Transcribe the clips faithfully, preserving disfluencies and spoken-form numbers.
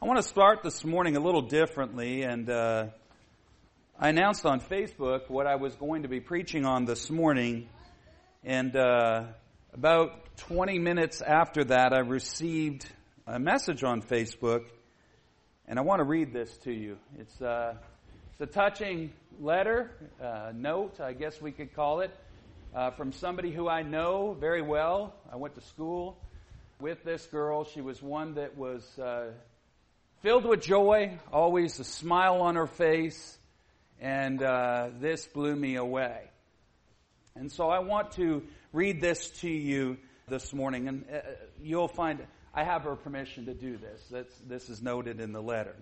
I want to start this morning a little differently, and uh, I announced on Facebook what I was going to be preaching on this morning, and uh, about twenty minutes after that, I received a message on Facebook, and I want to read this to you. It's, uh, it's a touching letter, uh, note, I guess we could call it, uh, from somebody who I know very well. I went to school with this girl. She was one that was Uh, filled with joy, always a smile on her face, and uh, this blew me away. And so I want to read this to you this morning, and uh, you'll find I have her permission to do this. That's, this is noted in the letter.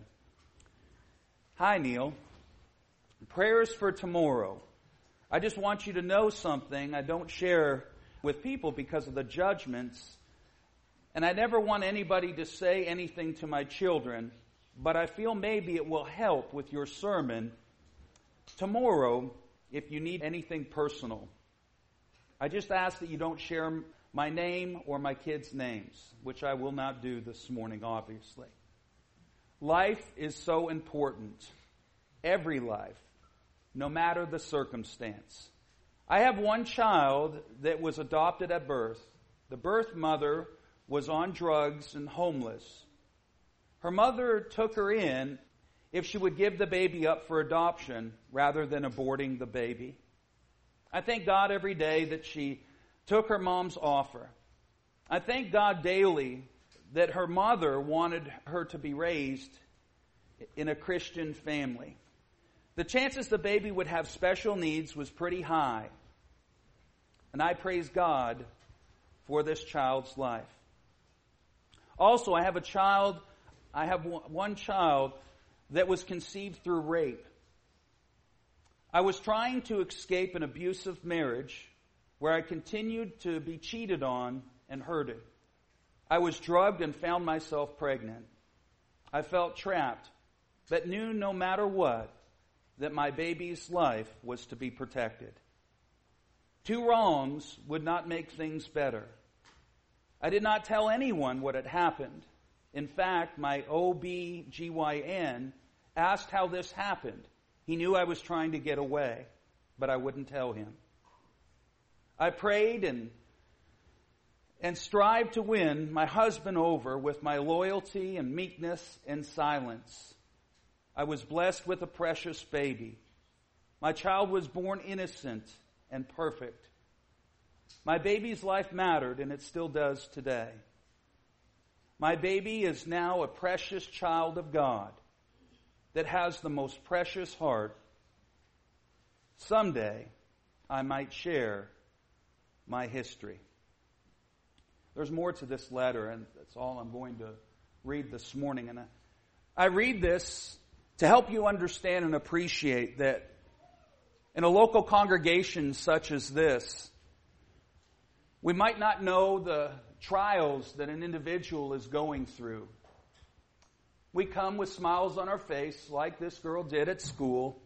Hi, Neil. Prayers for tomorrow. I just want you to know something I don't share with people because of the judgments. And I never want anybody to say anything to my children, but I feel maybe it will help with your sermon tomorrow if you need anything personal. I just ask that you don't share my name or my kids' names, which I will not do this morning, obviously. Life is so important. Every life, no matter the circumstance. I have one child that was adopted at birth. The birth mother was on drugs and homeless. Her mother took her in if she would give the baby up for adoption rather than aborting the baby. I thank God every day that she took her mom's offer. I thank God daily that her mother wanted her to be raised in a Christian family. The chances the baby would have special needs was pretty high. And I praise God for this child's life. Also, I have a child, I have one child that was conceived through rape. I was trying to escape an abusive marriage where I continued to be cheated on and hurted. I was drugged and found myself pregnant. I felt trapped, but knew no matter what, that my baby's life was to be protected. Two wrongs would not make things better. I did not tell anyone what had happened. In fact, my O B G Y N asked how this happened. He knew I was trying to get away, but I wouldn't tell him. I prayed and, and strived to win my husband over with my loyalty and meekness and silence. I was blessed with a precious baby. My child was born innocent and perfect. My baby's life mattered, and it still does today. My baby is now a precious child of God that has the most precious heart. Someday, I might share my history. There's more to this letter, and that's all I'm going to read this morning. And I, I read this to help you understand and appreciate that in a local congregation such as this, we might not know the trials that an individual is going through. We come with smiles on our face like this girl did at school.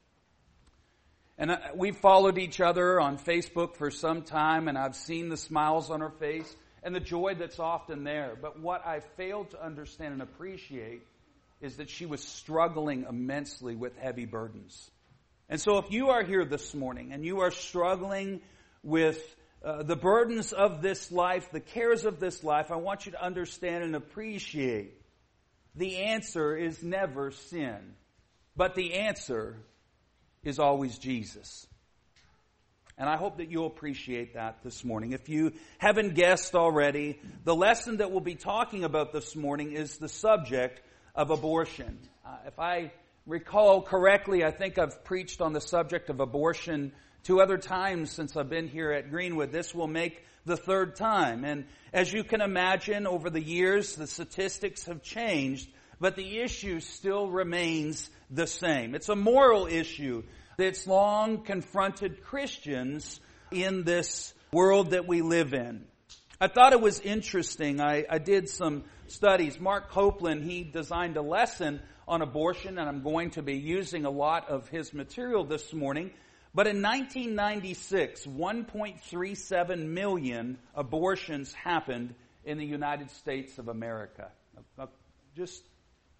And we've followed each other on Facebook for some time, and I've seen the smiles on her face and the joy that's often there. But what I failed to understand and appreciate is that she was struggling immensely with heavy burdens. And so if you are here this morning and you are struggling with Uh, the burdens of this life, the cares of this life, I want you to understand and appreciate the answer is never sin, but the answer is always Jesus. And I hope that you'll appreciate that this morning. If you haven't guessed already, the lesson that we'll be talking about this morning is the subject of abortion. Uh, if I recall correctly, I think I've preached on the subject of abortion two other times since I've been here at Greenwood. This will make the third time. And as you can imagine, over the years, the statistics have changed, but the issue still remains the same. It's a moral issue that's long confronted Christians in this world that we live in. I thought it was interesting. I, I did some studies. Mark Copeland, he designed a lesson on abortion, and I'm going to be using a lot of his material this morning. But in nineteen ninety-six, one point three seven million abortions happened in the United States of America. Just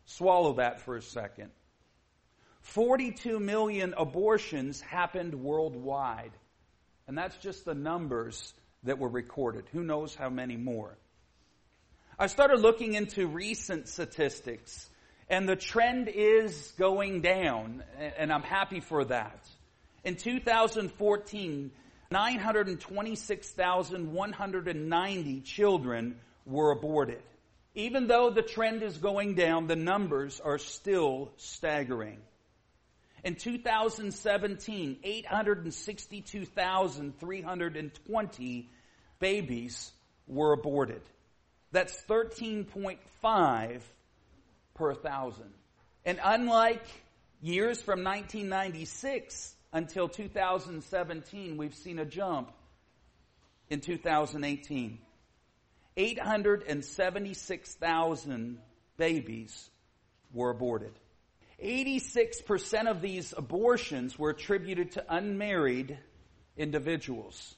Swallow that for a second. forty-two million abortions happened worldwide. And that's just the numbers that were recorded. Who knows how many more? I started looking into recent statistics, and the trend is going down, and I'm happy for that. In two thousand fourteen, nine hundred twenty-six thousand one hundred ninety children were aborted. Even though the trend is going down, the numbers are still staggering. In two thousand seventeen, eight hundred sixty-two thousand three hundred twenty babies were aborted. That's thirteen point five per thousand. And unlike years from nineteen ninety-six until two thousand seventeen, we've seen a jump in two thousand eighteen. eight hundred seventy-six thousand babies were aborted. eighty-six percent of these abortions were attributed to unmarried individuals.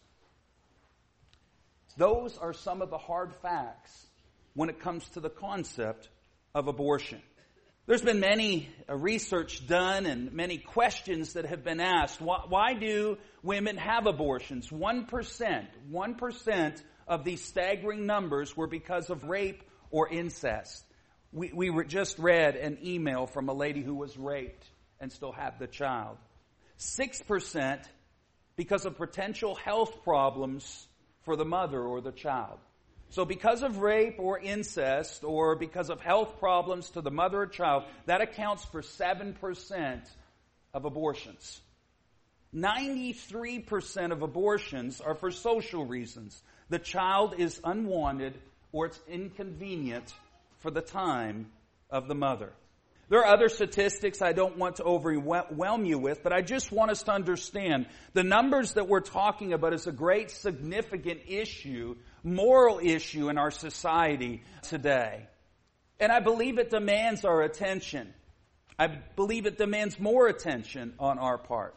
Those are some of the hard facts when it comes to the concept of abortion. There's been many uh, research done and many questions that have been asked. Why, why do women have abortions? One percent, one percent of these staggering numbers were because of rape or incest. We, we were just read an email from a lady who was raped and still had the child. Six percent because of potential health problems for the mother or the child. So because of rape or incest or because of health problems to the mother or child, that accounts for seven percent of abortions. ninety-three percent of abortions are for social reasons. The child is unwanted or it's inconvenient for the time of the mother. There are other statistics I don't want to overwhelm you with, but I just want us to understand the numbers that we're talking about is a great significant issue, moral issue in our society today. And I believe it demands our attention. I believe it demands more attention on our part.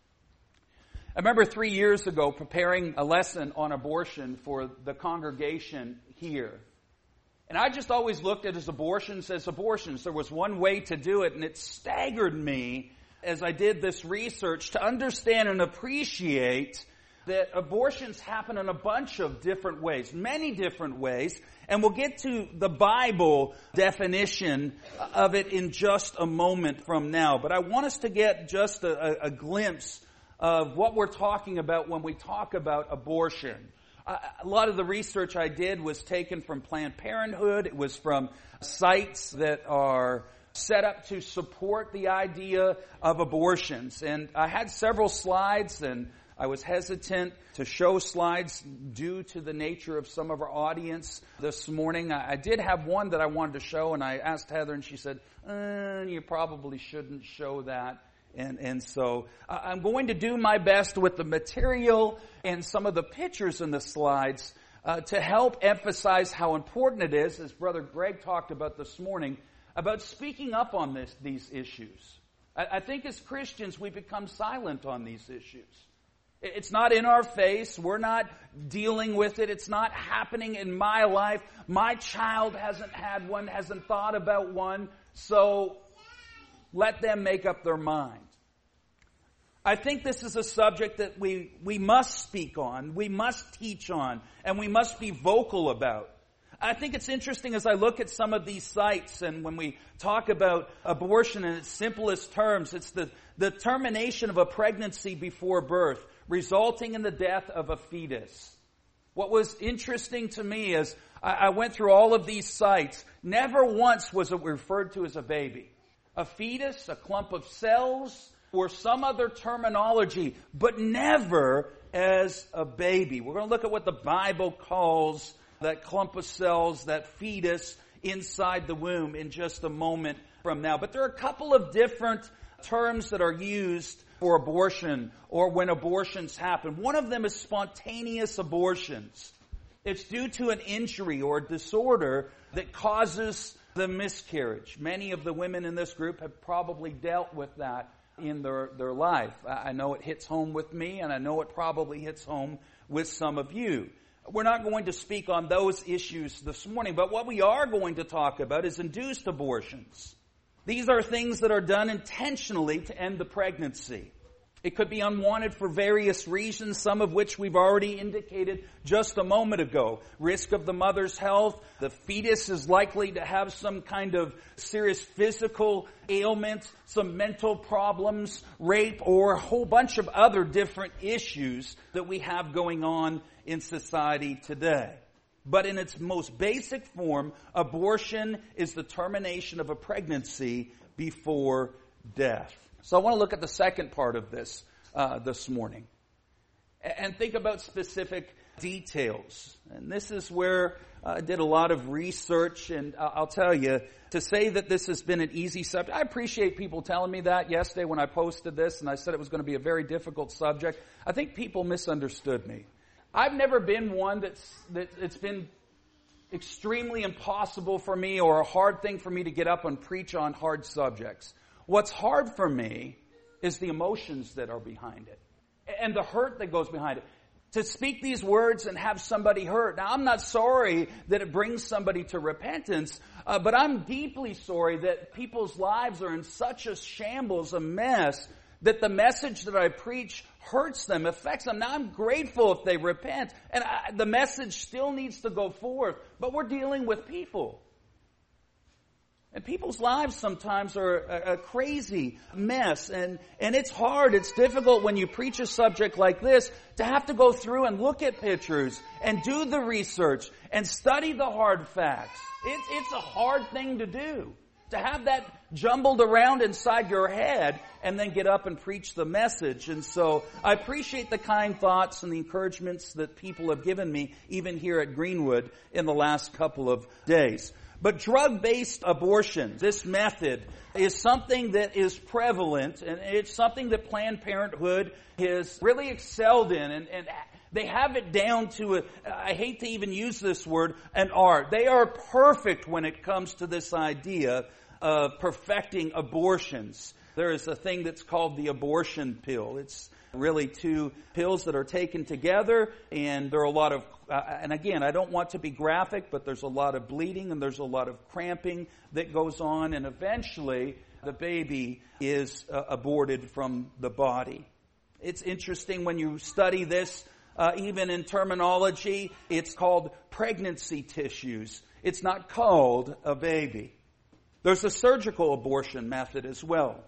I remember three years ago preparing a lesson on abortion for the congregation here. And I just always looked at as abortions as abortions. There was one way to do it, and it staggered me as I did this research to understand and appreciate that abortions happen in a bunch of different ways, many different ways. And we'll get to the Bible definition of it in just a moment from now. But I want us to get just a, a glimpse of what we're talking about when we talk about abortion. A lot of the research I did was taken from Planned Parenthood. It was from sites that are set up to support the idea of abortions. And I had several slides, and I was hesitant to show slides due to the nature of some of our audience this morning. I did have one that I wanted to show, and I asked Heather, and she said, uh, you probably shouldn't show that. And, and so uh, I'm going to do my best with the material and some of the pictures in the slides uh, to help emphasize how important it is, as Brother Greg talked about this morning, about speaking up on this, these issues. I, I think as Christians we become silent on these issues. It's not in our face. We're not dealing with it. It's not happening in my life. My child hasn't had one, hasn't thought about one, so let them make up their mind. I think this is a subject that we, we must speak on, we must teach on, and we must be vocal about. I think it's interesting as I look at some of these sites, and when we talk about abortion in its simplest terms, it's the, the termination of a pregnancy before birth, resulting in the death of a fetus. What was interesting to me is I, I went through all of these sites. Never once was it referred to as a baby. A fetus, a clump of cells, or some other terminology, but never as a baby. We're going to look at what the Bible calls that clump of cells, that fetus inside the womb in just a moment from now. But there are a couple of different terms that are used for abortion or when abortions happen. One of them is spontaneous abortions. It's due to an injury or disorder that causes the miscarriage. Many of the women in this group have probably dealt with that in their, their life. I know it hits home with me, and I know it probably hits home with some of you. We're not going to speak on those issues this morning, but what we are going to talk about is induced abortions. These are things that are done intentionally to end the pregnancy. It could be unwanted for various reasons, some of which we've already indicated just a moment ago. Risk of the mother's health. The fetus is likely to have some kind of serious physical ailment, some mental problems, rape, or a whole bunch of other different issues that we have going on in society today. But in its most basic form, abortion is the termination of a pregnancy before death. So I want to look at the second part of this uh, this morning and think about specific details. And this is where uh, I did a lot of research, and I'll tell you, to say that this has been an easy subject, I appreciate people telling me that yesterday when I posted this and I said it was going to be a very difficult subject. I think people misunderstood me. I've never been one that's, that it's been extremely impossible for me or a hard thing for me to get up and preach on hard subjects. What's hard for me is the emotions that are behind it and the hurt that goes behind it. To speak these words and have somebody hurt. Now, I'm not sorry that it brings somebody to repentance, uh, but I'm deeply sorry that people's lives are in such a shambles, a mess, that the message that I preach hurts them, affects them. Now, I'm grateful if they repent, and I, the message still needs to go forth, but we're dealing with people. And people's lives sometimes are a, a crazy mess, and, and it's hard, it's difficult when you preach a subject like this to have to go through and look at pictures and do the research and study the hard facts. It's, it's a hard thing to do, to have that jumbled around inside your head and then get up and preach the message. And so I appreciate the kind thoughts and the encouragements that people have given me, even here at Greenwood in the last couple of days. But drug-based abortion, this method, is something that is prevalent, and it's something that Planned Parenthood has really excelled in, and, and they have it down to, a, I hate to even use this word, an art. They are perfect when it comes to this idea of perfecting abortions. There is a thing that's called the abortion pill. It's really two pills that are taken together, and there are a lot of, uh, and again, I don't want to be graphic, but there's a lot of bleeding and there's a lot of cramping that goes on, and eventually the baby is uh, aborted from the body. It's interesting when you study this, uh, even in terminology, it's called pregnancy tissues. It's not called a baby. There's a surgical abortion method as well.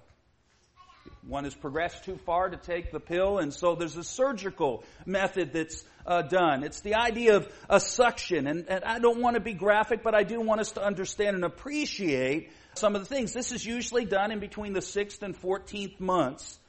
One has progressed too far to take the pill, and so there's a surgical method that's uh, done. It's the idea of a suction, and, and I don't want to be graphic, but I do want us to understand and appreciate some of the things. This is usually done in between the sixth and fourteenth months.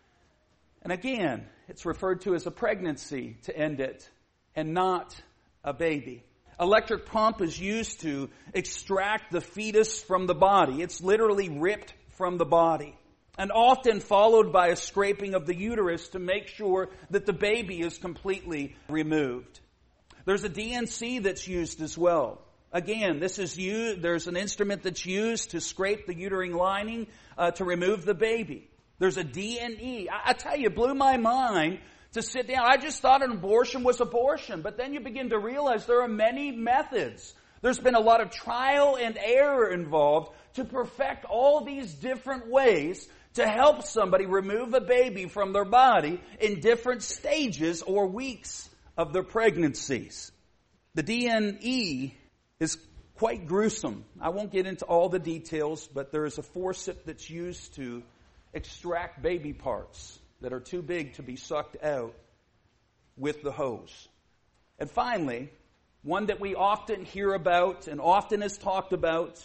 And again, it's referred to as a pregnancy to end it, and not a baby. Electric pump is used to extract the fetus from the body. It's literally ripped from the body. And often followed by a scraping of the uterus to make sure that the baby is completely removed. There's a D N C that's used as well. Again, this is used, there's an instrument that's used to scrape the uterine lining uh, to remove the baby. There's a D N E. I, I tell you, it blew my mind to sit down. I just thought an abortion was abortion, but then you begin to realize there are many methods. There's been a lot of trial and error involved to perfect all these different ways to help somebody remove a baby from their body in different stages or weeks of their pregnancies. The D N E is quite gruesome. I won't get into all the details, but there is a forceps that's used to extract baby parts that are too big to be sucked out with the hose. And finally, one that we often hear about and often is talked about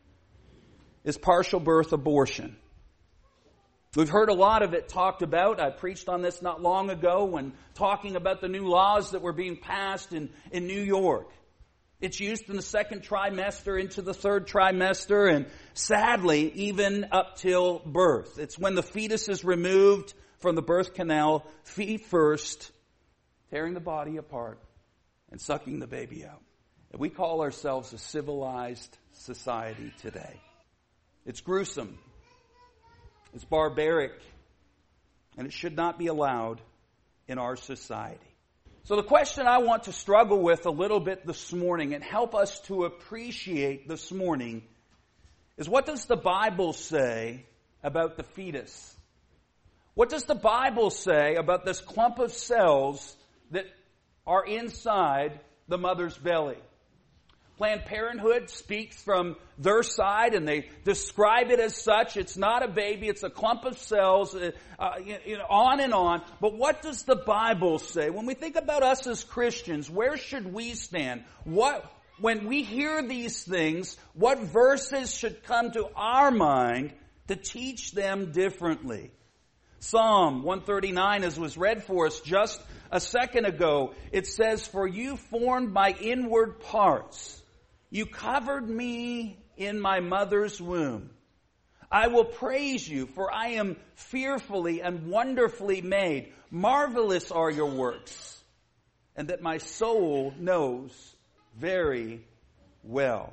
is partial birth abortion. We've heard a lot of it talked about. I preached on this not long ago when talking about the new laws that were being passed in, in New York. It's used in the second trimester into the third trimester, and sadly, even up till birth. It's when the fetus is removed from the birth canal, feet first, tearing the body apart and sucking the baby out. And we call ourselves a civilized society today. It's gruesome. It's barbaric, and it should not be allowed in our society. So the question I want to struggle with a little bit this morning and help us to appreciate this morning is what does the Bible say about the fetus? What does the Bible say about this clump of cells that are inside the mother's belly? Planned Parenthood speaks from their side, and they describe it as such. It's not a baby, it's a clump of cells, uh, you know, on and on. But what does the Bible say? When we think about us as Christians, where should we stand? What, when we hear these things, what verses should come to our mind to teach them differently? Psalm one thirty-nine, as was read for us just a second ago, it says, "For you formed my inward parts. You covered me in my mother's womb. I will praise you, for I am fearfully and wonderfully made. Marvelous are your works, and that my soul knows very well."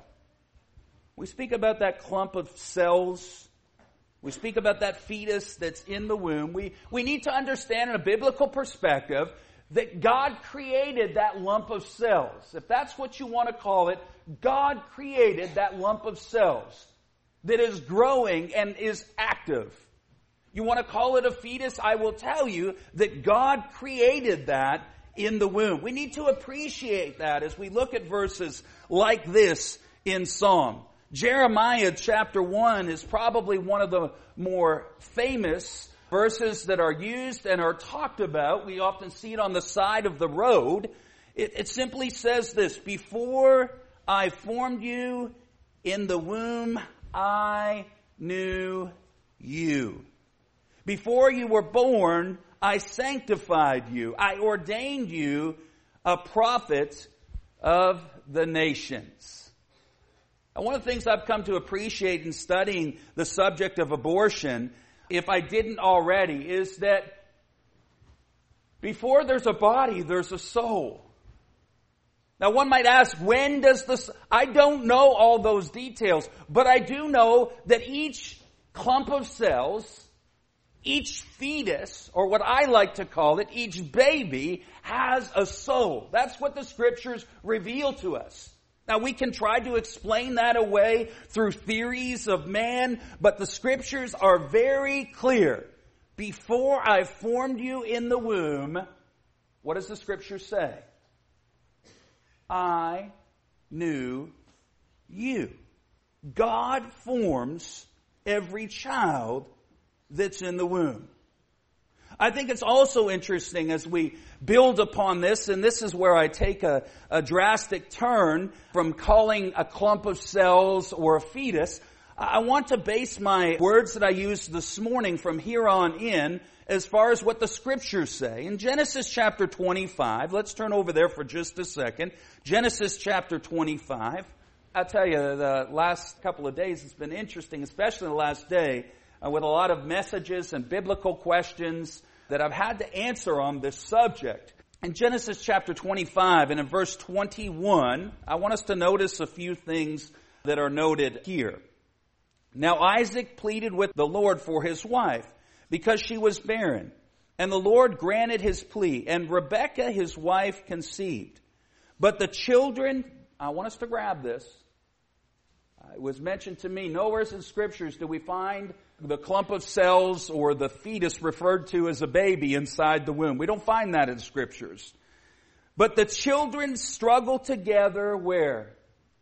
We speak about that clump of cells. We speak about that fetus that's in the womb. We, we need to understand in a biblical perspective that God created that lump of cells. If that's what you want to call it, God created that lump of cells that is growing and is active. You want to call it a fetus? I will tell you that God created that in the womb. We need to appreciate that as we look at verses like this in Psalm. Jeremiah chapter one is probably one of the more famous verses that are used and are talked about. We often see it on the side of the road. It, it simply says this: "Before I formed you in the womb, I knew you. Before you were born, I sanctified you. I ordained you a prophet of the nations." And one of the things I've come to appreciate in studying the subject of abortion, if I didn't already, is that before there's a body, there's a soul. Now one might ask, when does this... I don't know all those details, but I do know that each clump of cells, each fetus, or what I like to call it, each baby, has a soul. That's what the Scriptures reveal to us. Now we can try to explain that away through theories of man, but the Scriptures are very clear. Before I formed you in the womb, what does the Scripture say? I knew you. God forms every child that's in the womb. I think it's also interesting as we build upon this, and this is where I take a, a drastic turn from calling a clump of cells or a fetus. I want to base my words that I used this morning from here on in as far as what the Scriptures say. In Genesis chapter twenty-five, let's turn over there for just a second. Genesis chapter twenty-five. I'll tell you, the last couple of days it's been interesting, especially the last day, uh, with a lot of messages and biblical questions that I've had to answer on this subject. In Genesis chapter twenty-five and in verse twenty-one, I want us to notice a few things that are noted here. Now Isaac pleaded with the Lord for his wife, because she was barren. And the Lord granted his plea, and Rebekah his wife conceived. But the children, I want us to grab this. It was mentioned to me, nowhere in Scriptures do we find the clump of cells or the fetus referred to as a baby inside the womb. We don't find that in Scriptures. But the children struggle together where?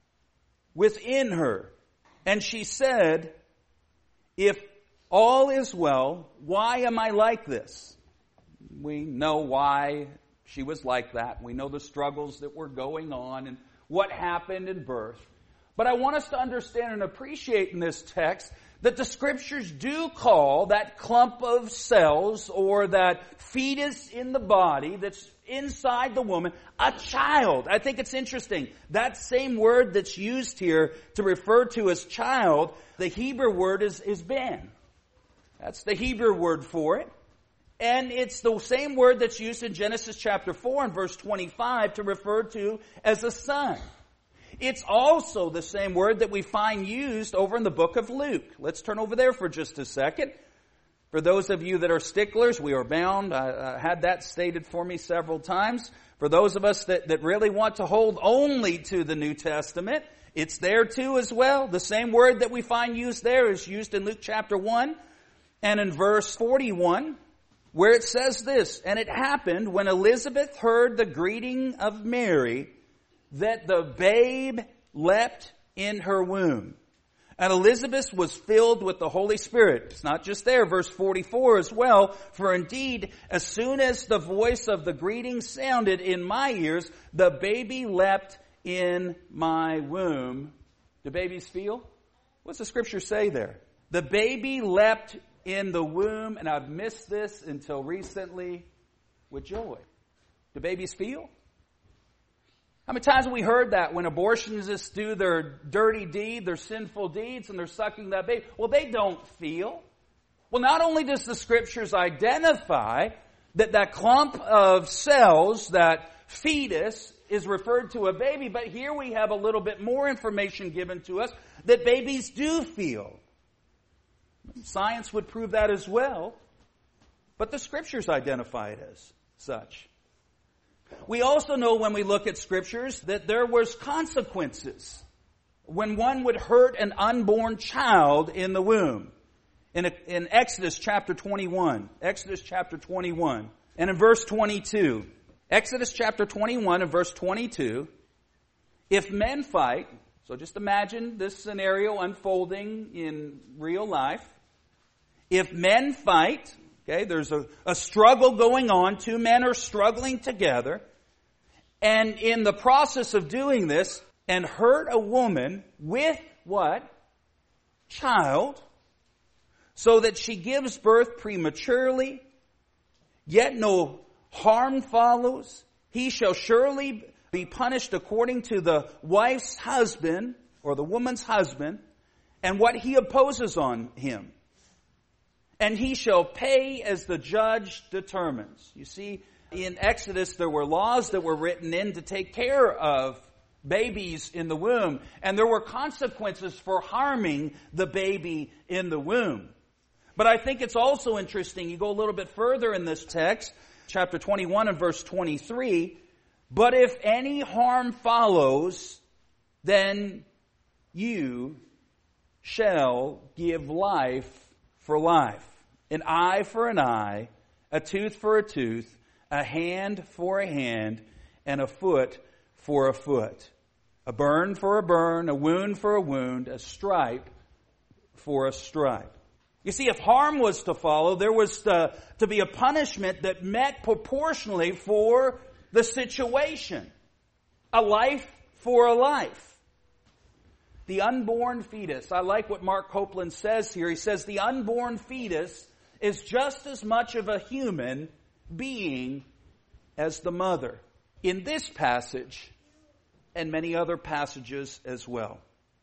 Within her. And she said, if all is well, why am I like this? We know why she was like that. We know the struggles that were going on and what happened in birth. But I want us to understand and appreciate in this text that the Scriptures do call that clump of cells or that fetus in the body that's inside the woman a child. I think it's interesting. That same word that's used here to refer to as child, the Hebrew word is, is ben. That's the Hebrew word for it. And it's the same word that's used in Genesis chapter four and verse twenty-five to refer to as a son. It's also the same word that we find used over in the book of Luke. Let's turn over there for just a second. For those of you that are sticklers, we are bound. I, I had that stated for me several times. For those of us that, that really want to hold only to the New Testament, it's there too as well. The same word that we find used there is used in Luke chapter one and in verse forty-one, where it says this, "And it happened when Elizabeth heard the greeting of Mary that the babe leapt in her womb. And Elizabeth was filled with the Holy Spirit." It's not just there, verse forty-four as well. "For indeed, as soon as the voice of the greeting sounded in my ears, the baby leapt in my womb." Do babies feel? What's the scripture say there? The baby leapt in the womb, and I've missed this until recently, with joy. Do babies feel? How many times have we heard that when abortionists do their dirty deed, their sinful deeds, and they're sucking that baby? Well, they don't feel. Well, not only does the scriptures identify that that clump of cells, that fetus, is referred to a baby, but here we have a little bit more information given to us that babies do feel. Science would prove that as well, but the scriptures identify it as such. We also know when we look at scriptures that there was consequences when one would hurt an unborn child in the womb. In, in Exodus chapter twenty-one, Exodus chapter twenty-one, and in verse twenty-two, Exodus chapter twenty-one and verse twenty-two, "If men fight," so just imagine this scenario unfolding in real life. "If men fight," okay, there's a, a struggle going on, two men are struggling together, and in the process of doing this, "and hurt a woman with" what? "Child, so that she gives birth prematurely, yet no harm follows, he shall surely be punished according to the wife's husband," or the woman's husband, "and what he opposes on him. And he shall pay as the judge determines." You see, in Exodus there were laws that were written in to take care of babies in the womb. And there were consequences for harming the baby in the womb. But I think it's also interesting, you go a little bit further in this text, chapter twenty-one and verse twenty-three, "But if any harm follows, then you shall give life for life. An eye for an eye, a tooth for a tooth, a hand for a hand, and a foot for a foot. A burn for a burn, a wound for a wound, a stripe for a stripe." You see, if harm was to follow, there was to, to be a punishment that met proportionally for the situation. A life for a life. The unborn fetus. I like what Mark Copeland says here. He says the unborn fetus is just as much of a human being as the mother. In this passage, and many other passages as well.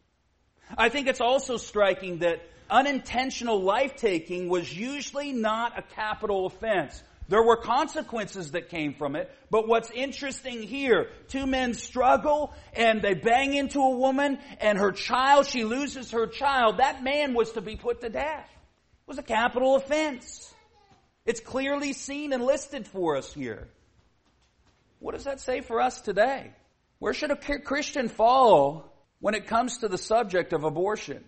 I think it's also striking that unintentional life-taking was usually not a capital offense. There were consequences that came from it, but what's interesting here, two men struggle and they bang into a woman and her child, she loses her child. That man was to be put to death. It was a capital offense. It's clearly seen and listed for us here. What does that say for us today? Where should a Christian fall when it comes to the subject of abortion?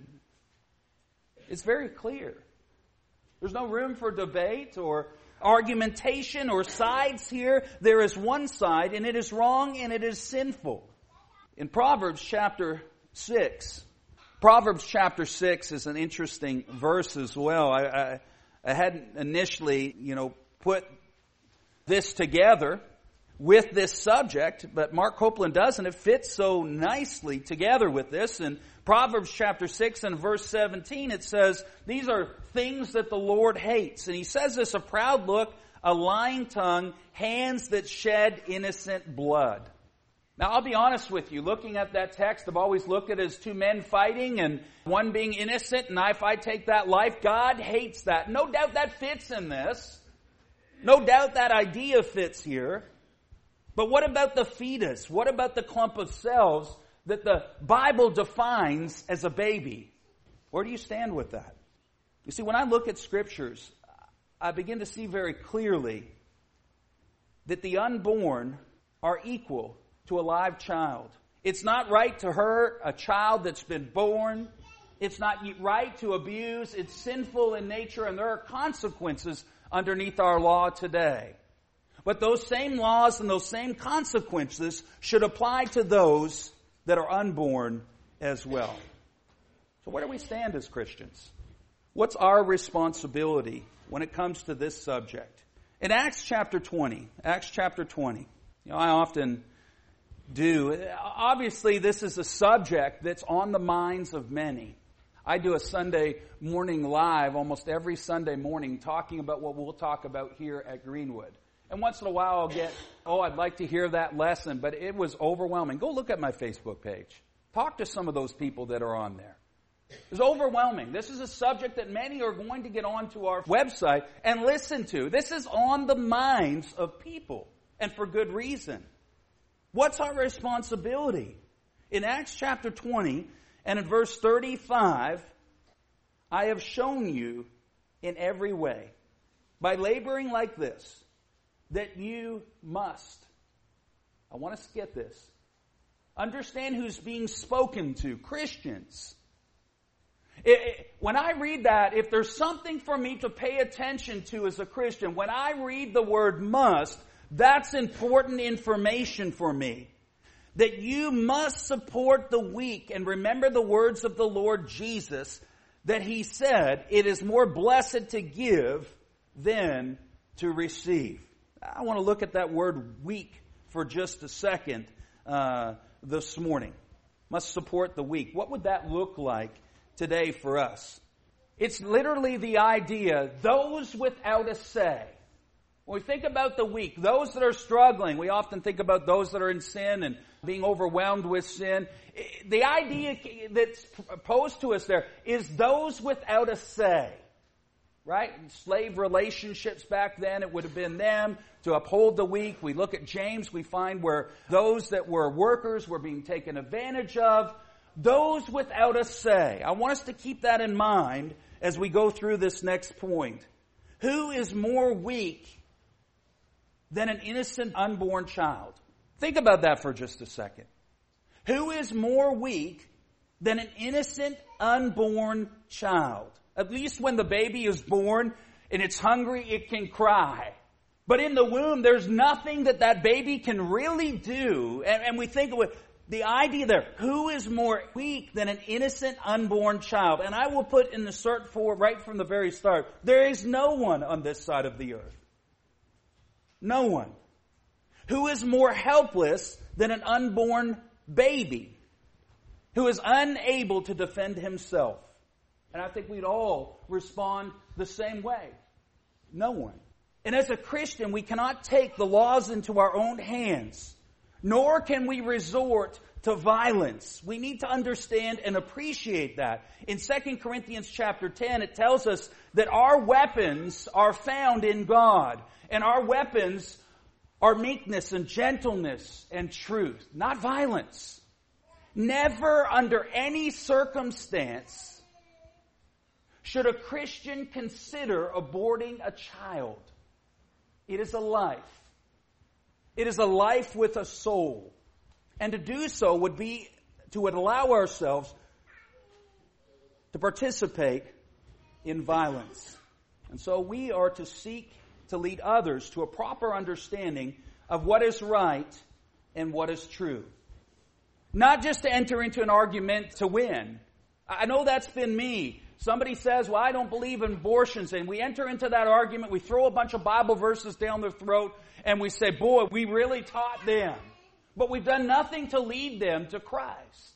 It's very clear. There's no room for debate or argumentation or sides here. There is one side, and it is wrong and it is sinful. In Proverbs chapter six, Proverbs chapter six is an interesting verse as well. I, I, I hadn't initially, you know, put this together with this subject, but Mark Copeland does, and it fits so nicely together with this. In Proverbs chapter six and verse seventeen, it says, these are things that the Lord hates. And he says this, a proud look, a lying tongue, hands that shed innocent blood. Now, I'll be honest with you, looking at that text, I've always looked at it as two men fighting and one being innocent, and if I take that life, God hates that. No doubt that fits in this. No doubt that idea fits here. But what about the fetus? What about the clump of cells that the Bible defines as a baby? Where do you stand with that? You see, when I look at scriptures, I begin to see very clearly that the unborn are equal to a live child It's not right to hurt a child that's been born. It's not right to abuse. It's sinful in nature, and there are consequences underneath our law today. But those same laws and those same consequences should apply to those that are unborn as well. So where do we stand as Christians? What's our responsibility when it comes to this subject? In Acts chapter twenty, Acts chapter twenty, you know, I often do. Obviously, this is a subject that's on the minds of many. I do a Sunday morning live almost every Sunday morning talking about what we'll talk about here at Greenwood. And once in a while I'll get, oh, I'd like to hear that lesson, but it was overwhelming. Go look at my Facebook page. Talk to some of those people that are on there. It's overwhelming. This is a subject that many are going to get onto our website and listen to. This is on the minds of people, and for good reason. What's our responsibility? In Acts chapter twenty and in verse thirty-five, I have shown you in every way, by laboring like this, that you must, I want us to get this, understand who's being spoken to, Christians. It, it, when I read that, if there's something for me to pay attention to as a Christian, when I read the word must, that's important information for me. That you must support the weak, and remember the words of the Lord Jesus, that He said, it is more blessed to give than to receive. I want to look at that word weak for just a second uh, this morning. Must support the weak. What would that look like today for us? It's literally the idea, those without a say. When we think about the weak, those that are struggling, we often think about those that are in sin and being overwhelmed with sin. The idea that's posed to us there is those without a say. Right? In slave relationships back then, it would have been them to uphold the weak. We look at James, we find where those that were workers were being taken advantage of. Those without a say. I want us to keep that in mind as we go through this next point. Who is more weak than an innocent unborn child? Think about that for just a second. Who is more weak than an innocent unborn child? At least when the baby is born and it's hungry, it can cry. But in the womb, there's nothing that that baby can really do. And, and we think of it, the idea there, who is more weak than an innocent unborn child? And I will put in the cert for right from the very start, there is no one on this side of the earth. No one. Who is more helpless than an unborn baby? Who is unable to defend himself? And I think we'd all respond the same way. No one. And as a Christian, we cannot take the laws into our own hands, nor can we resort to violence. We need to understand and appreciate that. In Second Corinthians chapter ten, it tells us that our weapons are found in God. And our weapons are meekness and gentleness and truth, not violence. Never under any circumstance should a Christian consider aborting a child. It is a life. It is a life with a soul. And to do so would be to allow ourselves to participate in violence. And so we are to seek to lead others to a proper understanding of what is right and what is true. Not just to enter into an argument to win. I know that's been me. Somebody says, well, I don't believe in abortions, and we enter into that argument, we throw a bunch of Bible verses down their throat, and we say, boy, we really taught them. But we've done nothing to lead them to Christ.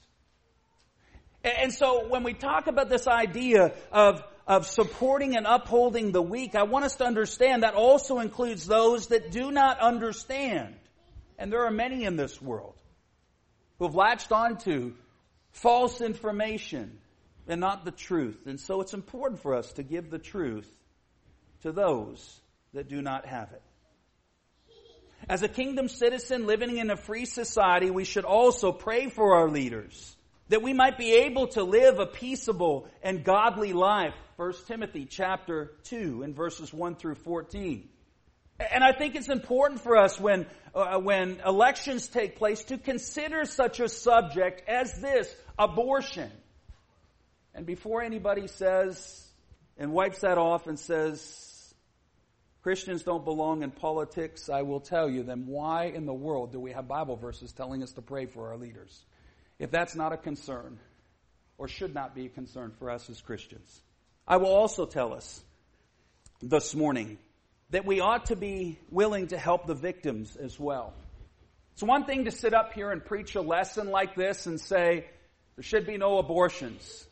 And so when we talk about this idea of, of supporting and upholding the weak, I want us to understand that also includes those that do not understand. And there are many in this world who have latched onto false information and not the truth. And so it's important for us to give the truth to those that do not have it. As a kingdom citizen living in a free society, we should also pray for our leaders, that we might be able to live a peaceable and godly life. First Timothy chapter two and verses one through fourteen. And I think it's important for us when uh, when elections take place to consider such a subject as this, abortion. And before anybody says and wipes that off and says Christians don't belong in politics, I will tell you, then why in the world do we have Bible verses telling us to pray for our leaders? If that's not a concern, or should not be a concern for us as Christians. I will also tell us this morning that we ought to be willing to help the victims as well. It's one thing to sit up here and preach a lesson like this and say, there should be no abortions.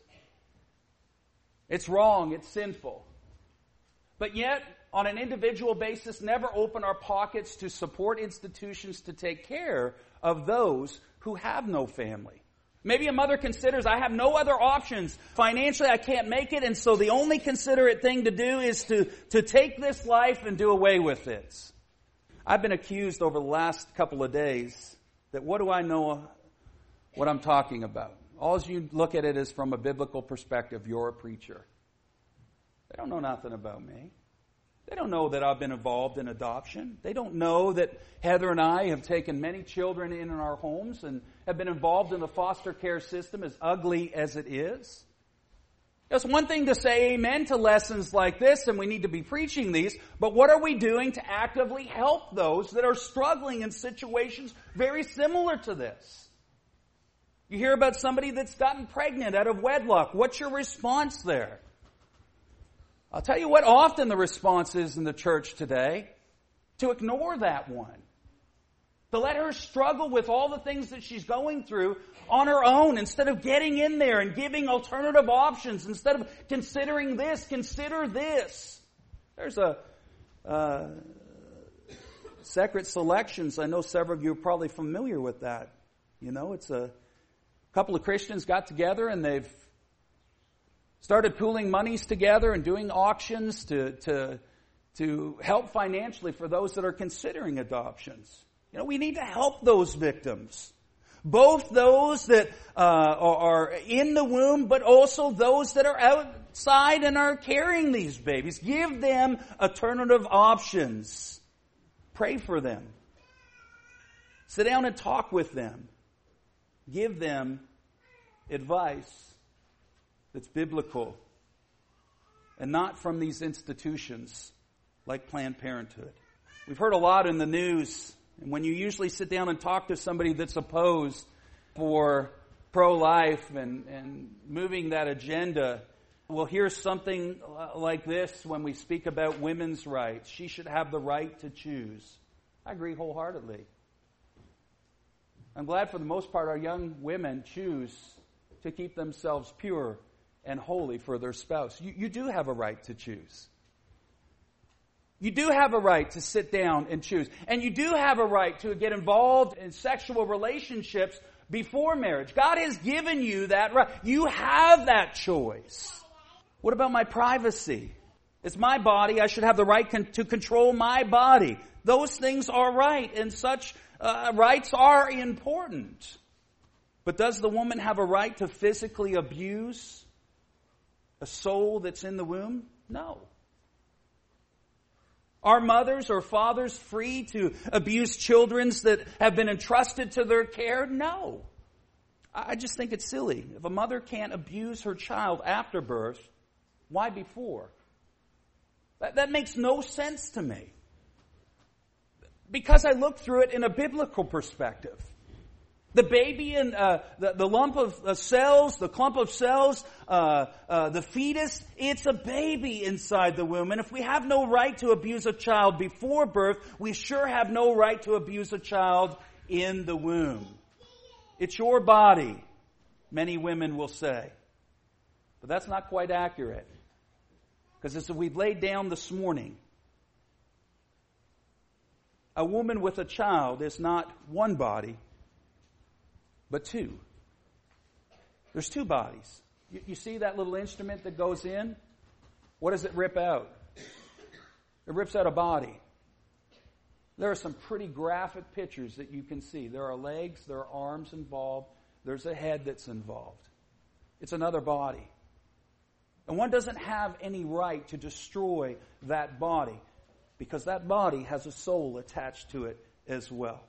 It's wrong, it's sinful. But yet, on an individual basis, never open our pockets to support institutions to take care of those who have no family. Maybe a mother considers, I have no other options. Financially, I can't make it, and so the only considerate thing to do is to, to take this life and do away with it. I've been accused over the last couple of days that what do I know what I'm talking about? All you look at it is from a biblical perspective. You're a preacher. They don't know nothing about me. They don't know that I've been involved in adoption. They don't know that Heather and I have taken many children in our homes and have been involved in the foster care system, as ugly as it is. It's one thing to say amen to lessons like this, and we need to be preaching these, but what are we doing to actively help those that are struggling in situations very similar to this? You hear about somebody that's gotten pregnant out of wedlock. What's your response there? I'll tell you what often the response is in the church today. To ignore that one. To let her struggle with all the things that she's going through on her own instead of getting in there and giving alternative options. Instead of considering this, consider this. There's a uh, Sacred Selections. I know several of you are probably familiar with that. You know, it's a couple of Christians got together and they've started pooling monies together and doing auctions to, to, to help financially for those that are considering adoptions. You know, we need to help those victims. Both those that uh, are in the womb, but also those that are outside and are carrying these babies. Give them alternative options. Pray for them. Sit down and talk with them. Give them advice that's biblical and not from these institutions like Planned Parenthood. We've heard a lot in the news, and when you usually sit down and talk to somebody that's opposed for pro-life and, and moving that agenda, we'll hear something like this when we speak about women's rights. She should have the right to choose. I agree wholeheartedly. I'm glad for the most part our young women choose to keep themselves pure and holy for their spouse. You, you do have a right to choose. You do have a right to sit down and choose. And you do have a right to get involved in sexual relationships before marriage. God has given you that right. You have that choice. What about my privacy? It's my body. I should have the right con- to control my body. Those things are right, and such uh, rights are important. But does the woman have a right to physically abuse a soul that's in the womb? No. Are mothers or fathers free to abuse children that have been entrusted to their care? No. I just think it's silly. If a mother can't abuse her child after birth, why before? That, that makes no sense to me. Because I look through it in a biblical perspective. The baby and uh, the, the lump of uh, cells, the clump of cells, uh, uh, the fetus, it's a baby inside the womb. And if we have no right to abuse a child before birth, we sure have no right to abuse a child in the womb. It's your body, many women will say. But that's not quite accurate. Because as we've laid down this morning, a woman with a child is not one body, but two. There's two bodies. You, you see that little instrument that goes in? What does it rip out? It rips out a body. There are some pretty graphic pictures that you can see. There are legs, there are arms involved, there's a head that's involved. It's another body. And one doesn't have any right to destroy that body. because that body has a soul attached to it as well.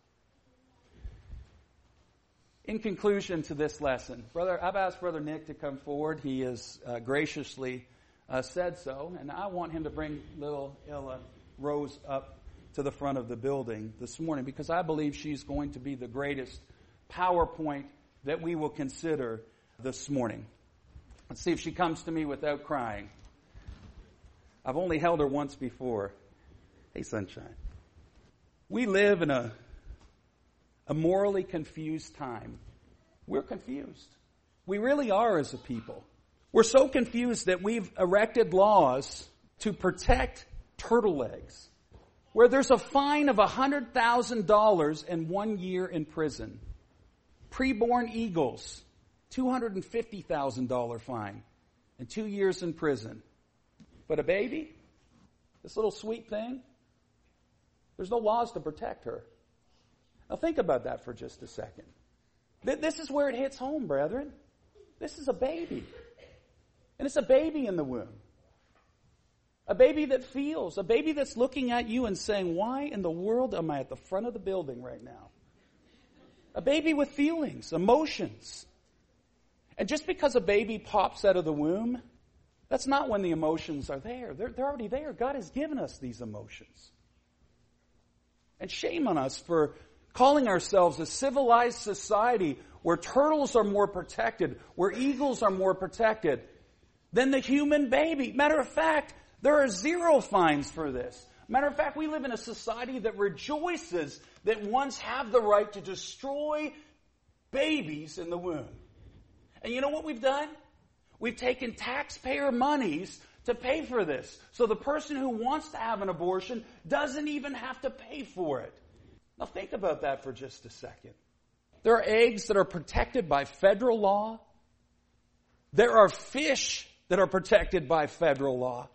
In conclusion to this lesson, brother, I've asked Brother Nick to come forward. He has uh, graciously uh, said so, and I want him to bring little Ella Rose up to the front of the building this morning, because I believe she's going to be the greatest PowerPoint that we will consider this morning. Let's see if she comes to me without crying. I've only held her once before. Hey, sunshine. We live in a, a morally confused time. We're confused. We really are as a people. We're so confused that we've erected laws to protect turtle eggs, where there's a fine of one hundred thousand dollars and one year in prison. Preborn eagles, two hundred fifty thousand dollars fine and two years in prison. But a baby, this little sweet thing, there's no laws to protect her. Now think about that for just a second. This is where it hits home, brethren. This is a baby. And it's a baby in the womb. A baby that feels. A baby that's looking at you and saying, why in the world am I at the front of the building right now? A baby with feelings, emotions. And just because a baby pops out of the womb, that's not when the emotions are there. They're, they're already there. God has given us these emotions. And shame on us for calling ourselves a civilized society where turtles are more protected, where eagles are more protected than the human baby. Matter of fact, there are zero fines for this. Matter of fact, we live in a society that rejoices that ones have the right to destroy babies in the womb. And you know what we've done? We've taken taxpayer monies to pay for this. So the person who wants to have an abortion doesn't even have to pay for it. Now think about that for just a second. There are eggs that are protected by federal law. There are fish that are protected by federal law.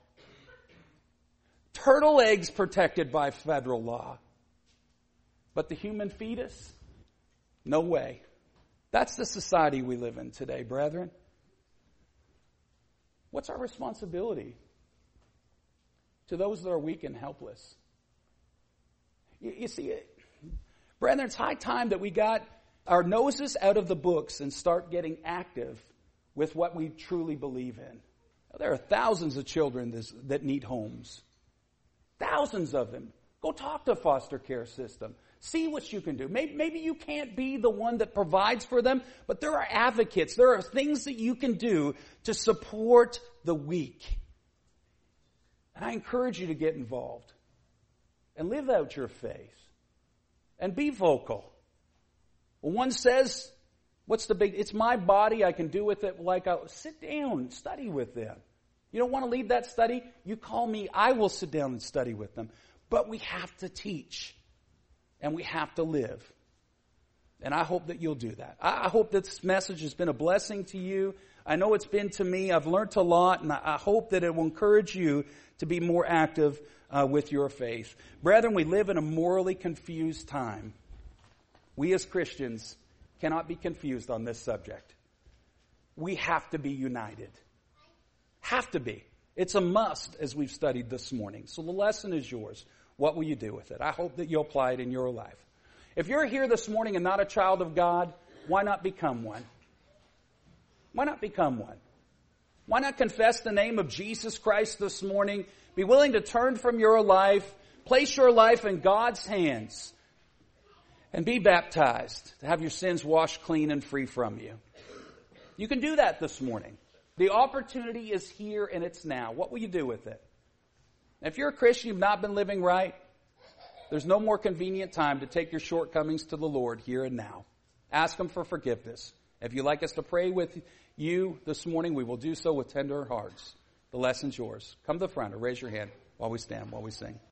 Turtle eggs protected by federal law. But the human fetus? No way. That's the society we live in today, brethren. What's our responsibility to those that are weak and helpless? You, you see, brethren, it's high time that we got our noses out of the books and start getting active with what we truly believe in. There are thousands of children this, that need homes. Thousands of them. Go talk to a foster care system. See what you can do. Maybe, maybe you can't be the one that provides for them, but there are advocates. There are things that you can do to support the weak. And I encourage you to get involved and live out your faith and be vocal. When one says, what's the big, it's my body, I can do with it like I, sit down, study with them. You don't want to lead that study? You call me, I will sit down and study with them. But we have to teach. And we have to live. And I hope that you'll do that. I hope this message has been a blessing to you. I know it's been to me. I've learned a lot, and I hope that it will encourage you to be more active uh, with your faith. Brethren, we live in a morally confused time. We as Christians cannot be confused on this subject. We have to be united. Have to be. It's a must, as we've studied this morning. So the lesson is yours. What will you do with it? I hope that you'll apply it in your life. If you're here this morning and not a child of God, why not become one? Why not become one? Why not confess the name of Jesus Christ this morning? Be willing to turn from your life, place your life in God's hands, and be baptized to have your sins washed clean and free from you. You can do that this morning. The opportunity is here and it's now. What will you do with it? If you're a Christian, you've not been living right, there's no more convenient time to take your shortcomings to the Lord here and now. Ask Him for forgiveness. If you'd like us to pray with you this morning, we will do so with tender hearts. The lesson's yours. Come to the front or raise your hand while we stand, while we sing.